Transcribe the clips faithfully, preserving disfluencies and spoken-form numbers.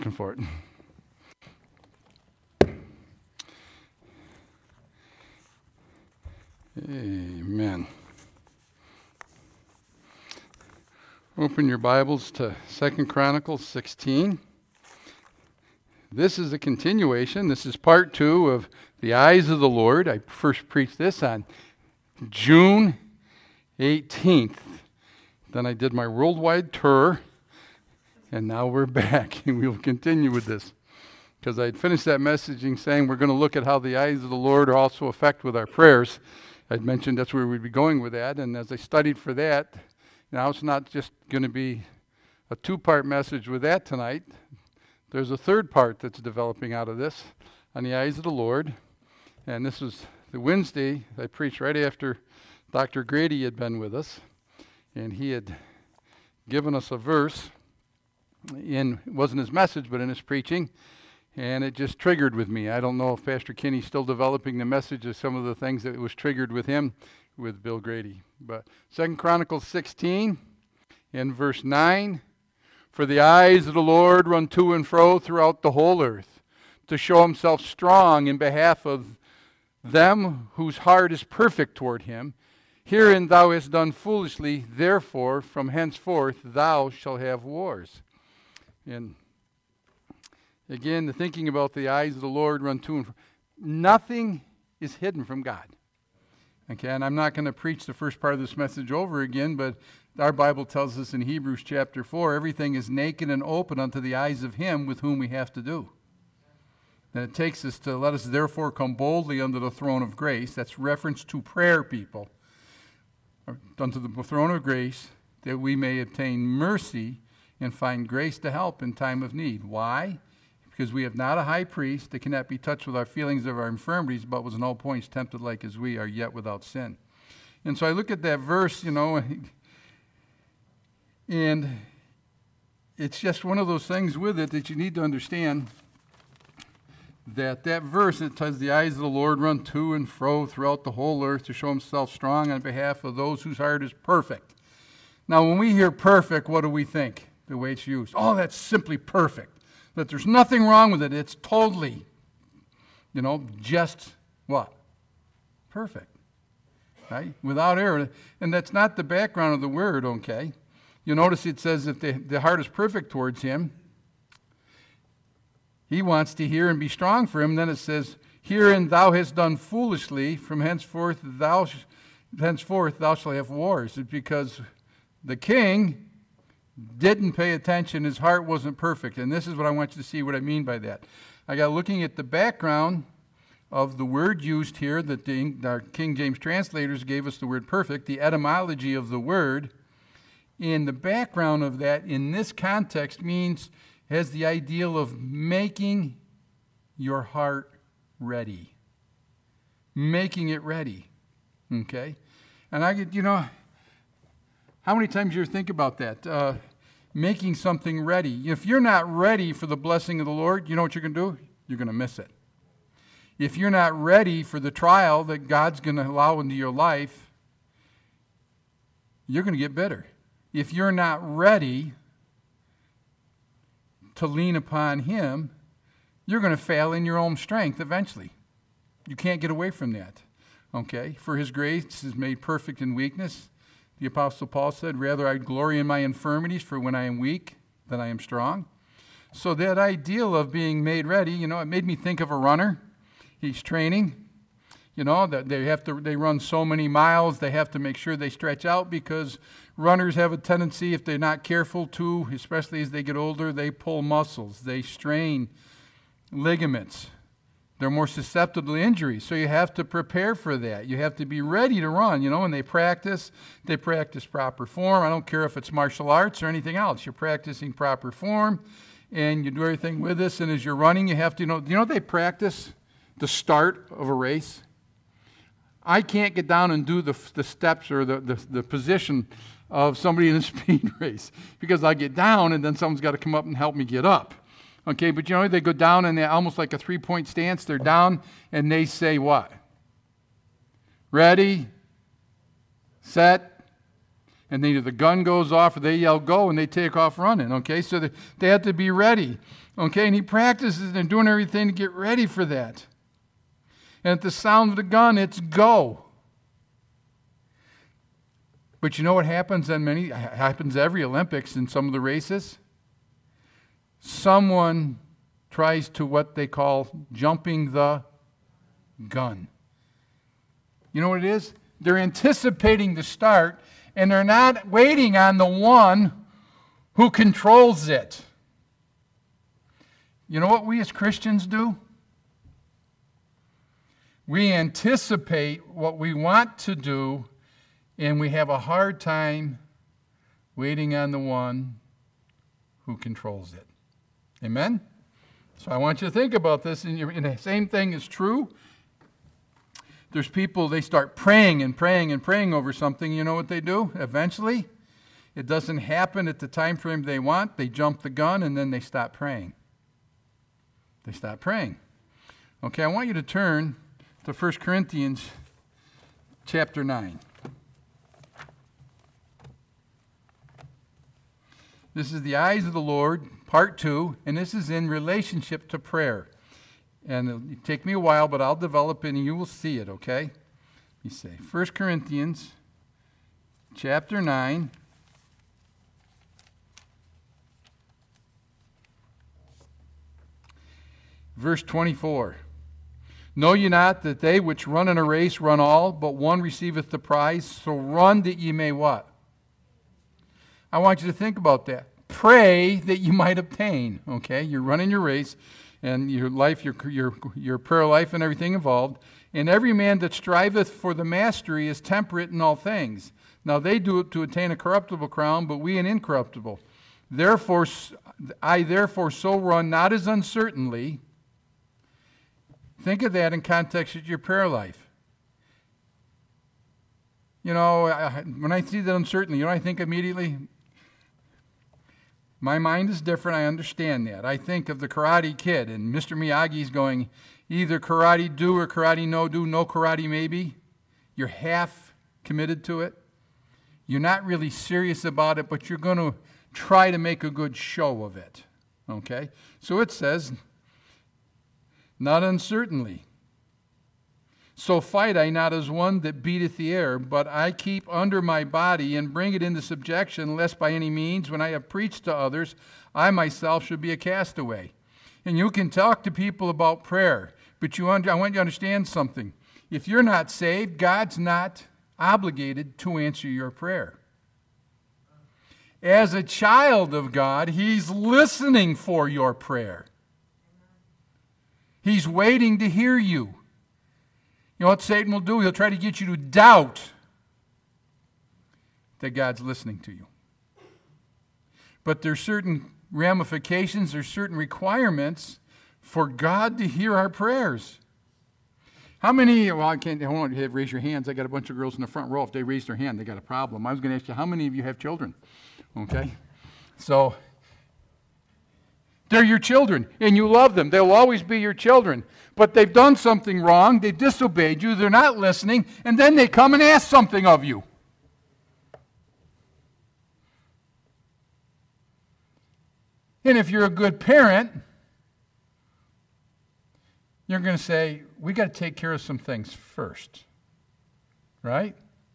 looking for it. Amen. Open your Bibles to Second Chronicles sixteen. This is a continuation. This is part two of The Eyes of the Lord. I first preached this on June eighteenth. Then I did my worldwide tour, and now we're back, and we will continue with this. Because I had finished that messaging saying we're going to look at how the eyes of the Lord are also affect with our prayers. I'd mentioned that's where we'd be going with that, and as I studied for that, now it's not just going to be a two-part message with that tonight. There's a third part that's developing out of this on the eyes of the Lord, and this was the Wednesday I preached right after Doctor Grady had been with us, and he had given us a verse in, it wasn't his message, but in his preaching, and it just triggered with me. I don't know if Pastor Kinney's still developing the message of some of the things that was triggered with him, with Bill Grady. But Second Chronicles sixteen, in verse nine, "For the eyes of the Lord run to and fro throughout the whole earth, to show himself strong in behalf of them whose heart is perfect toward him. Herein thou hast done foolishly, therefore from henceforth thou shalt have wars." And again, the thinking about the eyes of the Lord run to and fro. Nothing is hidden from God. Okay, and I'm not going to preach the first part of this message over again, but our Bible tells us in Hebrews chapter four, everything is naked and open unto the eyes of him with whom we have to do. And it takes us to, let us therefore come boldly unto the throne of grace. That's reference to prayer, people. Unto the throne of grace, that we may obtain mercy and find grace to help in time of need. Why? Because we have not a high priest that cannot be touched with our feelings of our infirmities, but was in all points tempted like as we are, yet without sin. And so I look at that verse, you know, and it's just one of those things with it that you need to understand that that verse, it says, "The eyes of the Lord run to and fro throughout the whole earth to show himself strong on behalf of those whose heart is perfect." Now, when we hear perfect, what do we think? The way it's used. Oh, that's simply perfect. That there's nothing wrong with it. It's totally, you know, just what? Perfect. Right? Without error. And that's not the background of the word, okay? You notice it says that the, the heart is perfect towards him. He wants to hear and be strong for him. Then it says, "Herein thou hast done foolishly, from henceforth thou, sh- henceforth thou shalt have wars." It's because the king didn't pay attention. His heart wasn't perfect. And this is what I want you to see what I mean by that. I got looking at the background of the word used here that the our King James translators gave us the word perfect, the etymology of the word. In the background of that, in this context, means has the ideal of making your heart ready. Making it ready. Okay? And I get, you know, how many times you think about that? Uh, making something ready. If you're not ready for the blessing of the Lord, you know what you're going to do? You're going to miss it. If you're not ready for the trial that God's going to allow into your life, you're going to get bitter. If you're not ready to lean upon him, you're going to fail in your own strength eventually. You can't get away from that. Okay? For his grace is made perfect in weakness. The Apostle Paul said, "Rather I glory in my infirmities, for when I am weak, then I am strong." So that ideal of being made ready, you know, it made me think of a runner. He's training. You know, that they have to they run so many miles, they have to make sure they stretch out, because runners have a tendency, if they're not careful to, especially as they get older, they pull muscles, they strain ligaments. They're more susceptible to injuries, so you have to prepare for that. You have to be ready to run. You know, when they practice, they practice proper form. I don't care if it's martial arts or anything else. You're practicing proper form, and you do everything with this. And as you're running, you have to, you know, you know they practice the start of a race? I can't get down and do the the steps or the, the, the position of somebody in a speed race, because I get down, and then someone's got to come up and help me get up. Okay, but you know, they go down and they're almost like a three-point stance. They're down and they say what? Ready, set, and either the gun goes off or they yell go and they take off running. Okay, so they, they have to be ready. Okay, and he practices and doing everything to get ready for that. And at the sound of the gun, it's go. But you know what happens on many, happens every Olympics in some of the races? Someone tries to what they call jumping the gun. You know what it is? They're anticipating the start, and they're not waiting on the one who controls it. You know what we as Christians do? We anticipate what we want to do, and we have a hard time waiting on the one who controls it. Amen? So I want you to think about this, and, and the same thing is true. There's people, they start praying and praying and praying over something. You know what they do? Eventually, it doesn't happen at the time frame they want. They jump the gun, and then they stop praying. They stop praying. Okay, I want you to turn to First Corinthians chapter nine. This is the eyes of the Lord, part two, and this is in relationship to prayer. And it'll take me a while, but I'll develop it and you will see it, okay? You say, First Corinthians chapter nine. Verse twenty-four. Know ye not that they which run in a race run all, but one receiveth the prize? So run that ye may what? I want you to think about that. Pray that you might obtain. Okay, you're running your race, and your life, your your your prayer life, and everything involved. And every man that striveth for the mastery is temperate in all things. Now they do it to attain a corruptible crown, but we an incorruptible. Therefore, I therefore so run, not as uncertainly. Think of that in context of your prayer life. You know, I, when I see that uncertainty, you know what I think immediately? My mind is different, I understand that. I think of the Karate Kid, and Mister Miyagi's going, either karate do or karate no do, no karate maybe. You're half committed to it. You're not really serious about it, but you're going to try to make a good show of it. Okay? So it says, not uncertainly. So fight I not as one that beateth the air, but I keep under my body and bring it into subjection, lest by any means, when I have preached to others, I myself should be a castaway. And you can talk to people about prayer, but you under, I want you to understand something. If you're not saved, God's not obligated to answer your prayer. As a child of God, He's listening for your prayer. He's waiting to hear you. You know what Satan will do? He'll try to get you to doubt that God's listening to you. But there's certain ramifications, there's certain requirements for God to hear our prayers. How many, well, I can't, I won't have raise your hands. I got a bunch of girls in the front row. If they raise their hand, they got a problem. I was going to ask you, how many of you have children? Okay? So, they're your children, and you love them. They'll always be your children. But they've done something wrong. They've disobeyed you. They're not listening. And then they come and ask something of you. And if you're a good parent, you're going to say, we got to take care of some things first. Right?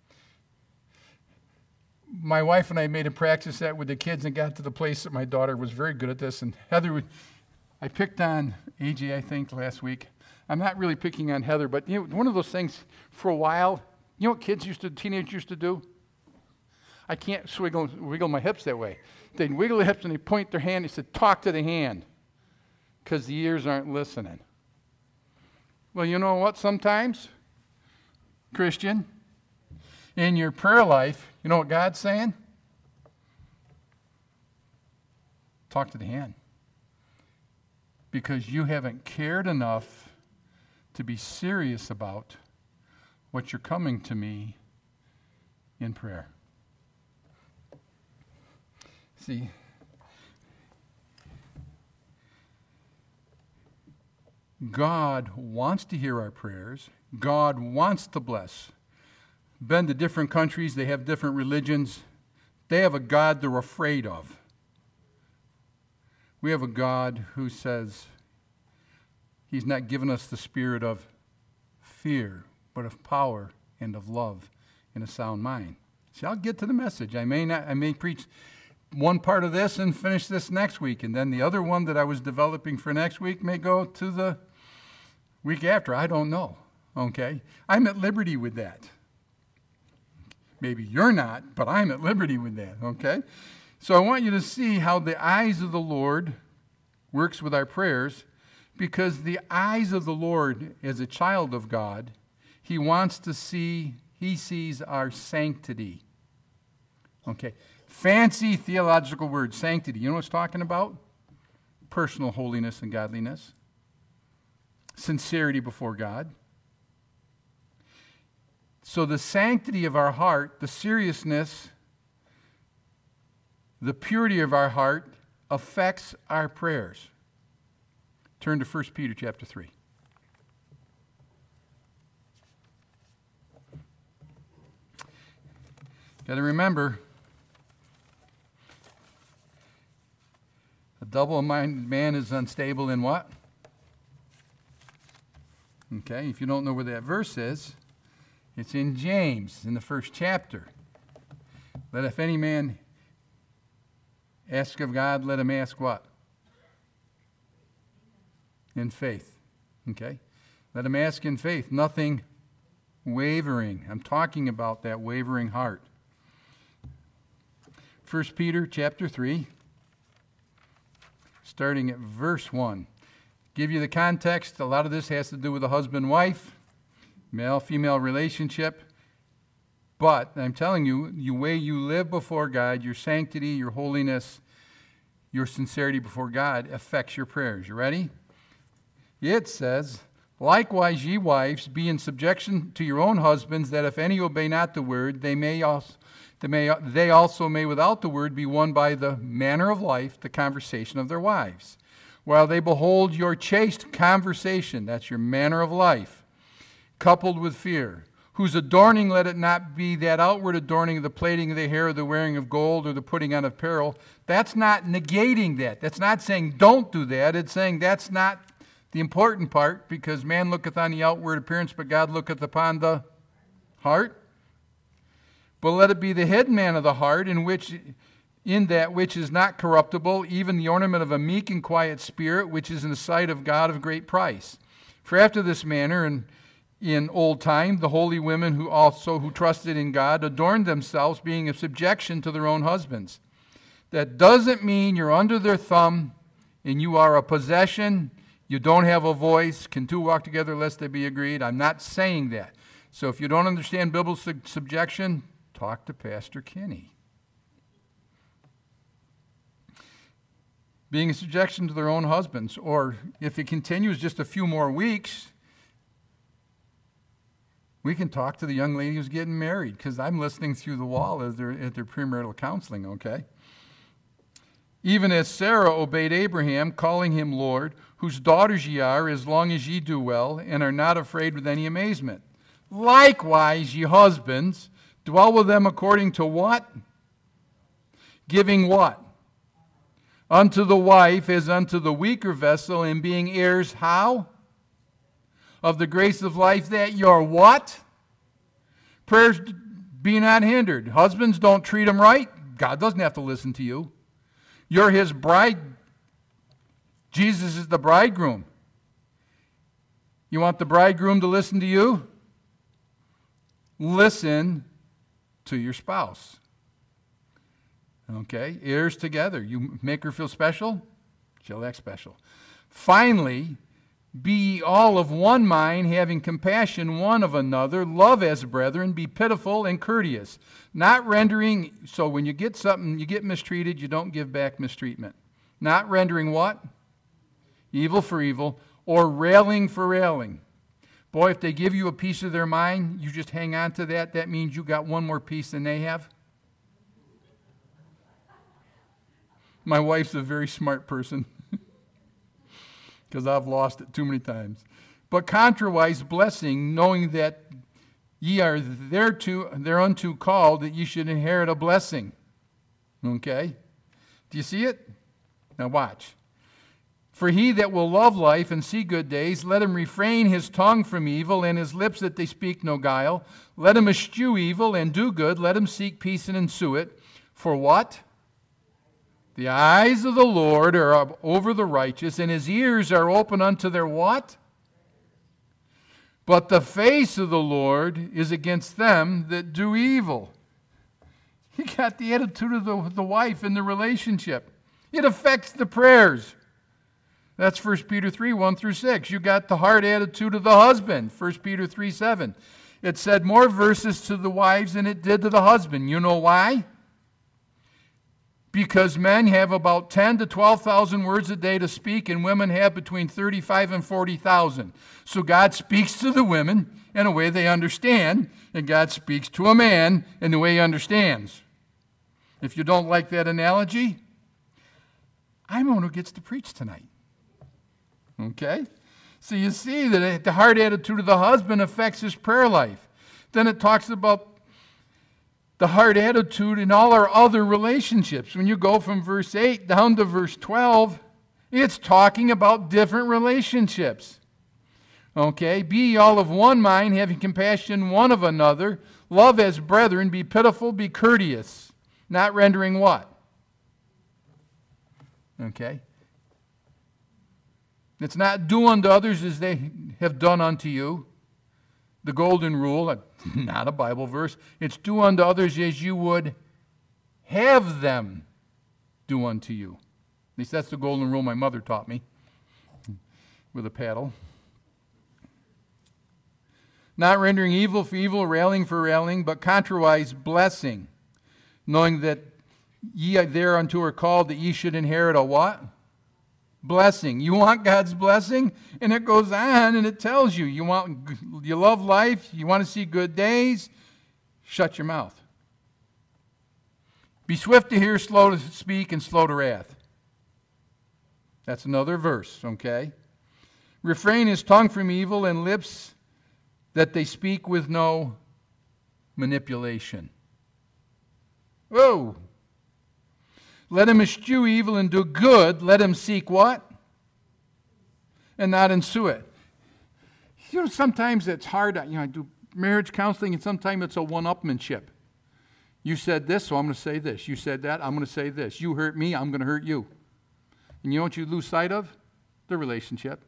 My wife and I made a practice that with the kids and got to the place that my daughter was very good at this. And Heather, would, I picked on A J, I think, last week. I'm not really picking on Heather, but you know, one of those things for a while, you know what kids used to, teenagers used to do? I can't swiggle, wiggle my hips that way. They'd wiggle their hips and they point their hand. They said, talk to the hand, because the ears aren't listening. Well, you know what? Sometimes, Christian, in your prayer life, you know what God's saying? Talk to the hand. Because you haven't cared enough to be serious about what you're coming to me in prayer. See, God wants to hear our prayers. God wants to bless. Been to different countries, they have different religions. They have a God they're afraid of. We have a God who says he's not given us the spirit of fear, but of power and of love and a sound mind. See, I'll get to the message. I may not, I may preach one part of this and finish this next week, and then the other one that I was developing for next week may go to the week after. I don't know. Okay? I'm at liberty with that. Maybe you're not, but I'm at liberty with that. Okay? So I want you to see how the eyes of the Lord works with our prayers, because the eyes of the Lord, as a child of God, he wants to see, he sees our sanctity. Okay. Fancy theological word, sanctity. You know what it's talking about? Personal holiness and godliness. Sincerity before God. So the sanctity of our heart, the seriousness, the purity of our heart affects our prayers. Turn to First Peter chapter three. Got to remember, a double-minded man is unstable in what? Okay, if you don't know where that verse is, it's in James, in the first chapter. That if any man ask of God, let him ask what? In faith. Okay? Let him ask in faith, nothing wavering. I'm talking about that wavering heart. First Peter chapter three, starting at verse one. Give you the context. A lot of this has to do with a husband-wife, male-female relationship. But I'm telling you, the way you live before God, your sanctity, your holiness, your sincerity before God affects your prayers. You ready? It says, likewise, ye wives, be in subjection to your own husbands, that if any obey not the word, they may also, they, may, they also may without the word be won by the manner of life, the conversation of their wives. While they behold your chaste conversation, that's your manner of life, coupled with fear, whose adorning let it not be that outward adorning of the plaiting of the hair or the wearing of gold or the putting on of apparel. That's not negating that. That's not saying don't do that. It's saying that's not the important part, because man looketh on the outward appearance, but God looketh upon the heart. But let it be the hidden man of the heart, in which, in that which is not corruptible, even the ornament of a meek and quiet spirit, which is in the sight of God of great price. For after this manner, and in old time, the holy women who also who trusted in God adorned themselves, being of subjection to their own husbands. That doesn't mean you're under their thumb and you are a possession. You don't have a voice. Can two walk together lest they be agreed? I'm not saying that. So if you don't understand biblical subjection, talk to Pastor Kinney. Being in subjection to their own husbands, or if it continues just a few more weeks, we can talk to the young lady who's getting married, because I'm listening through the wall as they're at their premarital counseling, okay? Even as Sarah obeyed Abraham, calling him Lord, whose daughters ye are, as long as ye do well, and are not afraid with any amazement. Likewise, ye husbands, dwell with them according to what? Giving what? Unto the wife as unto the weaker vessel, and being heirs, how? Of the grace of life, that your what? Prayers be not hindered. Husbands, don't treat them right. God doesn't have to listen to you. You're his bride. Jesus is the bridegroom. You want the bridegroom to listen to you? Listen to your spouse. Okay? Heirs together. You make her feel special, she'll act special. Finally, be ye all of one mind, having compassion one of another, love as brethren, be pitiful and courteous, not rendering, so when you get something, you get mistreated, you don't give back mistreatment. Not rendering what? Evil for evil, or railing for railing. Boy, if they give you a piece of their mind, you just hang on to that, that means you got one more piece than they have. My wife's a very smart person, because I've lost it too many times. But contrariwise blessing, knowing that ye are thereto, thereunto called, that ye should inherit a blessing. Okay? Do you see it? Now watch. For he that will love life and see good days, let him refrain his tongue from evil and his lips that they speak no guile. Let him eschew evil and do good. Let him seek peace and ensue it. For what? The eyes of the Lord are over the righteous, and his ears are open unto their what? But the face of the Lord is against them that do evil. You got the attitude of the, the wife in the relationship. It affects the prayers. That's First Peter three, one through six. You got the hard attitude of the husband, First Peter three, seven. It said more verses to the wives than it did to the husband. You know why? Because men have about ten to twelve thousand words a day to speak, and women have between thirty-five and forty thousand. So God speaks to the women in a way they understand, and God speaks to a man in the way he understands. If you don't like that analogy, I'm the one who gets to preach tonight. Okay? So you see that the hard attitude of the husband affects his prayer life. Then it talks about the hard attitude in all our other relationships. When you go from verse eight down to verse twelve, it's talking about different relationships. Okay? Be ye all of one mind, having compassion one of another. Love as brethren, be pitiful, be courteous. Not rendering what? Okay? It's not do unto others as they have done unto you. The golden rule, not a Bible verse. It's do unto others as you would have them do unto you. At least that's the golden rule my mother taught me with a paddle. Not rendering evil for evil, railing for railing, but contrariwise blessing, knowing that ye thereunto are called that ye should inherit a what? Blessing. You want God's blessing? And it goes on and it tells you, you want, you love life, you want to see good days, shut your mouth. Be swift to hear, slow to speak, and slow to wrath. That's another verse, okay? Refrain his tongue from evil and lips that they speak with no manipulation. Whoa! Let him eschew evil and do good. Let him seek what? And not ensue it. You know, sometimes it's hard. You know, I do marriage counseling, and sometimes it's a one-upmanship. You said this, so I'm going to say this. You said that, I'm going to say this. You hurt me, I'm going to hurt you. And you know what you lose sight of? The relationship.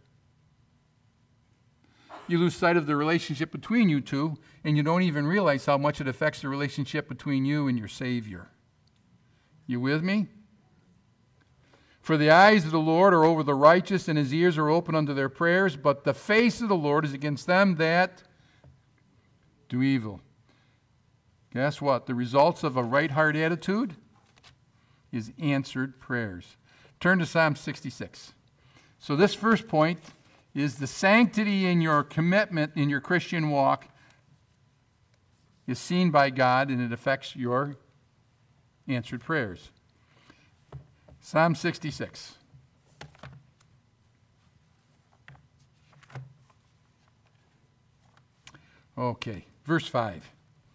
You lose sight of the relationship between you two, and you don't even realize how much it affects the relationship between you and your Savior. You with me? For the eyes of the Lord are over the righteous, and his ears are open unto their prayers, but the face of the Lord is against them that do evil. Guess what? The results of a right heart attitude is answered prayers. Turn to Psalm sixty-six. So this first point is the sanctity in your commitment in your Christian walk is seen by God, and it affects your answered prayers. Psalm sixty-six. Okay, verse five.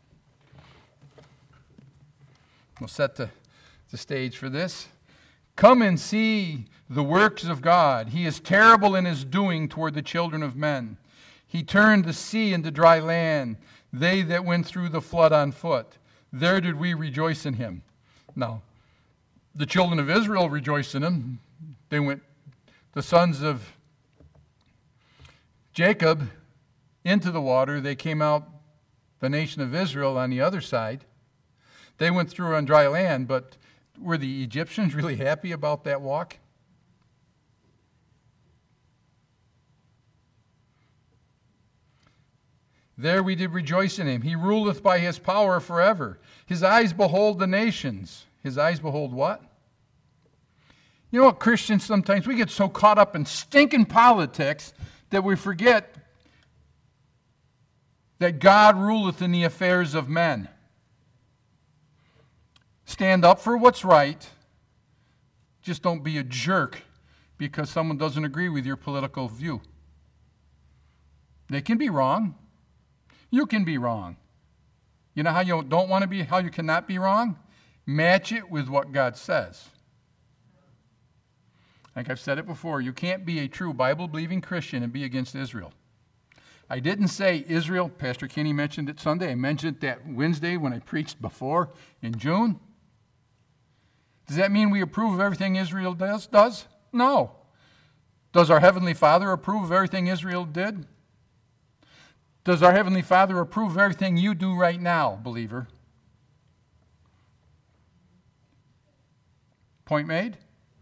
We'll set the, the stage for this. Come and see the works of God. He is terrible in his doing toward the children of men. He turned the sea into dry land, they that went through the flood on foot. There did we rejoice in him. Now, the children of Israel rejoiced in him. They went, the sons of Jacob, into the water. They came out, the nation of Israel, on the other side. They went through on dry land, but were the Egyptians really happy about that walk? There we did rejoice in him. He ruleth by his power forever. His eyes behold the nations. His eyes behold what? You know what, Christians, sometimes we get so caught up in stinking politics that we forget that God ruleth in the affairs of men. Stand up for what's right. Just don't be a jerk because someone doesn't agree with your political view. They can be wrong. You can be wrong. You know how you don't want to be, how you cannot be wrong? Match it with what God says. Like I've said it before, you can't be a true Bible-believing Christian and be against Israel. I didn't say Israel. Pastor Kenny mentioned it Sunday. I mentioned it that Wednesday when I preached before in June. Does that mean we approve of everything Israel does? Does? No. Does our Heavenly Father approve of everything Israel did? Does our Heavenly Father approve of everything you do right now, believer? Point made?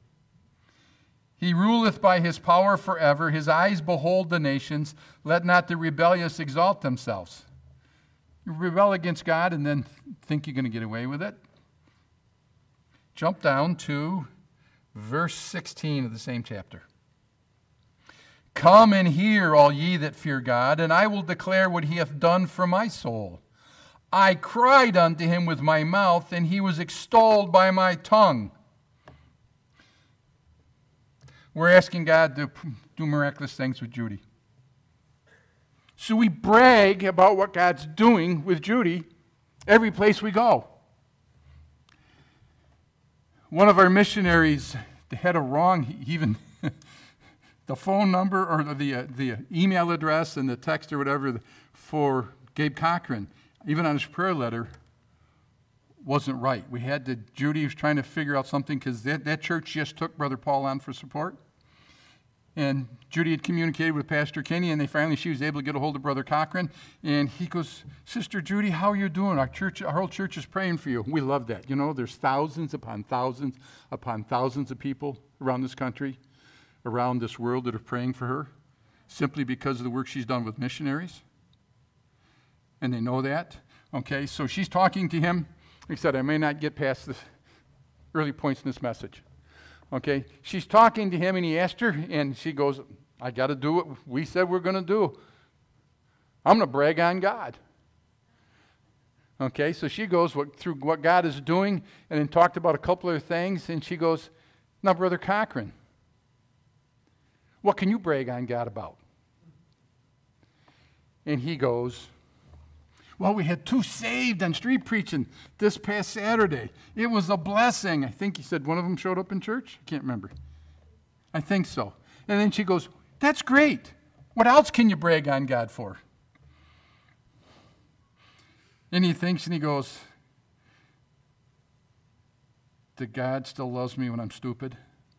He ruleth by his power forever. His eyes behold the nations. Let not the rebellious exalt themselves. You rebel against God and then think you're going to get away with it. Jump down to verse sixteen of the same chapter. Come and hear, all ye that fear God, and I will declare what he hath done for my soul. I cried unto him with my mouth, and he was extolled by my tongue. We're asking God to do miraculous things with Judy. So we brag about what God's doing with Judy every place we go. One of our missionaries had a wrong, even the phone number or the uh, the email address and the text or whatever for Gabe Cochran, even on his prayer letter, wasn't right. We had to, Judy was trying to figure out something because that, that church just took Brother Paul on for support. And Judy had communicated with Pastor Kenny, and they finally, she was able to get a hold of Brother Cochran. And he goes, Sister Judy, how are you doing? Our church, our whole church is praying for you. We love that. You know, there's thousands upon thousands upon thousands of people around this country, around this world that are praying for her simply because of the work she's done with missionaries. And they know that. Okay, so she's talking to him. Like I said, I may not get past the early points in this message. Okay, she's talking to him, and he asked her, and she goes, I got to do what we said we're going to do. I'm going to brag on God. Okay, so she goes what, through what God is doing, and then talked about a couple of things, and she goes, now, Brother Cochran, what can you brag on God about? And he goes, well, we had two saved on street preaching this past Saturday. It was a blessing. I think he said one of them showed up in church. I can't remember. I think so. And then she goes, that's great. What else can you brag on God for? And he thinks and he goes, that God still loves me when I'm stupid.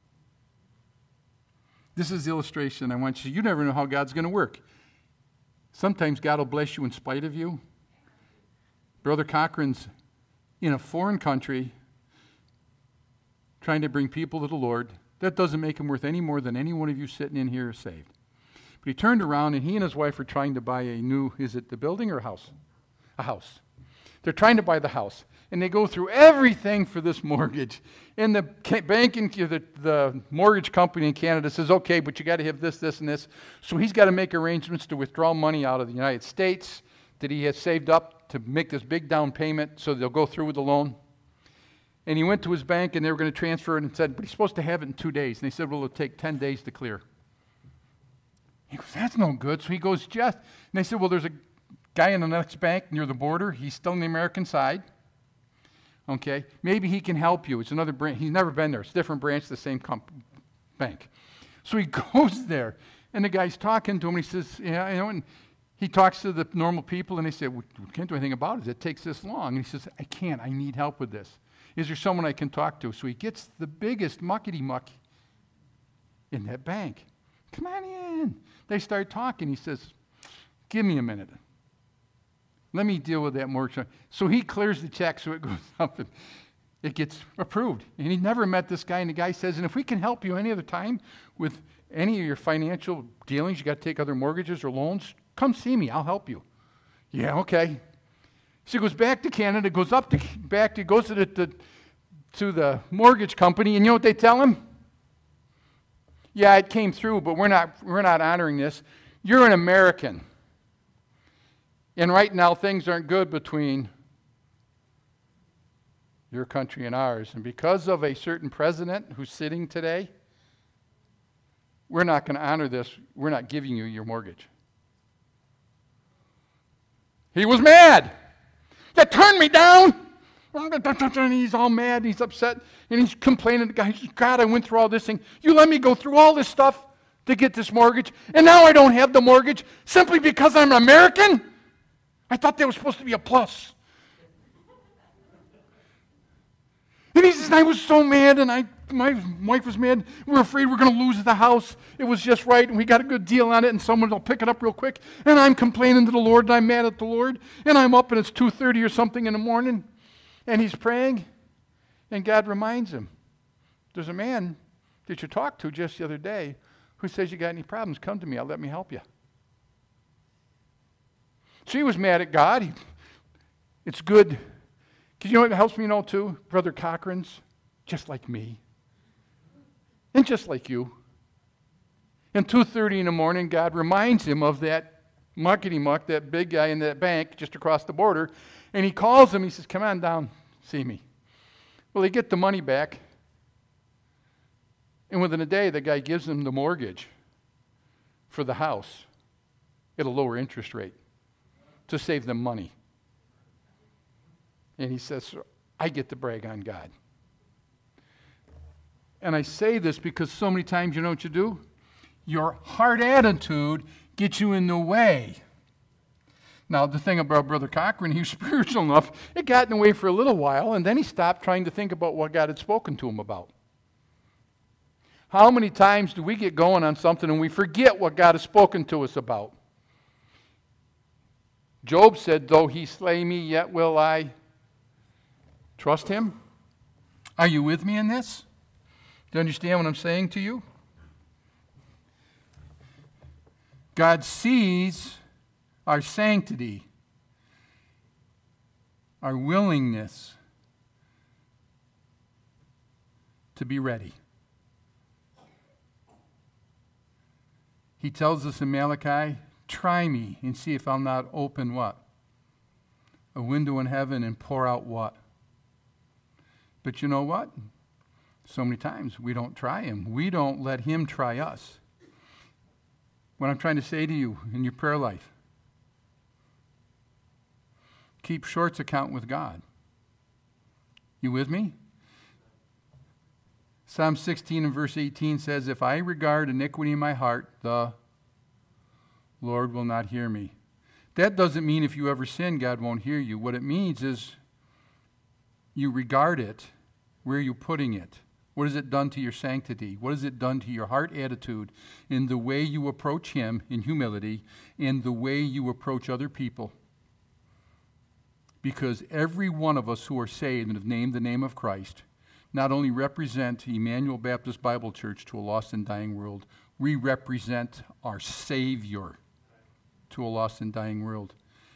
This is the illustration I want you. You never know how God's going to work. Sometimes God will bless you in spite of you. Brother Cochran's in a foreign country trying to bring people to the Lord. That doesn't make him worth any more than any one of you sitting in here is saved. But he turned around, and he and his wife are trying to buy a new, is it the building or a house? A house. They're trying to buy the house. And they go through everything for this mortgage. And the bank, in, the, the mortgage company in Canada says, okay, but you got to have this, this, and this. So he's got to make arrangements to withdraw money out of the United States that he has saved up to make this big down payment so they'll go through with the loan. And he went to his bank, and they were going to transfer it and said, but he's supposed to have it in two days. And they said, well, it'll take ten days to clear. He goes, that's no good. So he goes, just. And they said, well, there's a guy in the next bank near the border. He's still on the American side. Okay, maybe he can help you. It's another branch. He's never been there. It's a different branch, the same comp- bank. So he goes there, and the guy's talking to him, and he says, yeah, you know, and he talks to the normal people, and they say, we can't do anything about it. It takes this long. And he says, I can't. I need help with this. Is there someone I can talk to? So he gets the biggest muckety-muck in that bank. Come on in. They start talking. He says, give me a minute. Let me deal with that mortgage. So he clears the check so it goes up and it gets approved. And he never met this guy, and the guy says, and if we can help you any other time with any of your financial dealings, you got to take other mortgages or loans, come see me. I'll help you. Yeah, okay. So he goes back to Canada, goes up to back to goes to the, the to the mortgage company, and you know what they tell him? Yeah, it came through, but we're not we're not honoring this. You're an American. And right now, things aren't good between your country and ours. And because of a certain president who's sitting today, we're not going to honor this. We're not giving you your mortgage. He was mad. You turned me down. And he's all mad, and he's upset, and he's complaining to God. He says, God, I went through all this thing. You let me go through all this stuff to get this mortgage, and now I don't have the mortgage simply because I'm American? I thought that was supposed to be a plus. And he says, I was so mad, and I, my wife was mad. We were afraid we were going to lose the house. It was just right, and we got a good deal on it, and someone will pick it up real quick. And I'm complaining to the Lord, and I'm mad at the Lord. And I'm up, and it's two thirty or something in the morning, and he's praying, and God reminds him, there's a man that you talked to just the other day who says, you got any problems, come to me, I'll let me help you. So he was mad at God. He, it's good. Because you know what helps me know too? Brother Cochran's just like me. And just like you. And two thirty in the morning, God reminds him of that muckety muck, that big guy in that bank just across the border. And he calls him, he says, come on down, see me. Well, they get the money back. And within a day, the guy gives them the mortgage for the house at a lower interest rate to save them money. And he says, I get to brag on God. And I say this because so many times, you know what you do? Your hard attitude gets you in the way. Now, the thing about Brother Cochran, he was spiritual enough, it got in the way for a little while, and then he stopped trying to think about what God had spoken to him about. How many times do we get going on something and we forget what God has spoken to us about? Job said, though he slay me, yet will I trust him. Are you with me in this? Do you understand what I'm saying to you? God sees our sanctity, our willingness to be ready. He tells us in Malachi, try me and see if I'll not open what? A window in heaven and pour out what? But you know what? So many times we don't try him. We don't let him try us. What I'm trying to say to you in your prayer life, keep shorts account with God. You with me? Psalm sixteen and verse eighteen says, if I regard iniquity in my heart, the Lord will not hear me. That doesn't mean if you ever sin, God won't hear you. What it means is you regard it. Where are you putting it? What has it done to your sanctity? What has it done to your heart attitude in the way you approach him in humility and the way you approach other people? Because every one of us who are saved and have named the name of Christ not only represent Emmanuel Baptist Bible Church to a lost and dying world, we represent our Savior to a lost and dying world.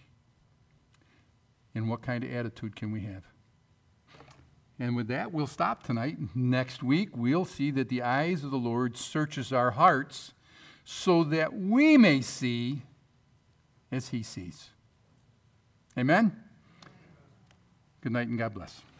And what kind of attitude can we have? And with that, we'll stop tonight. Next week, we'll see that the eyes of the Lord searches our hearts so that we may see as he sees. Amen? Good night and God bless.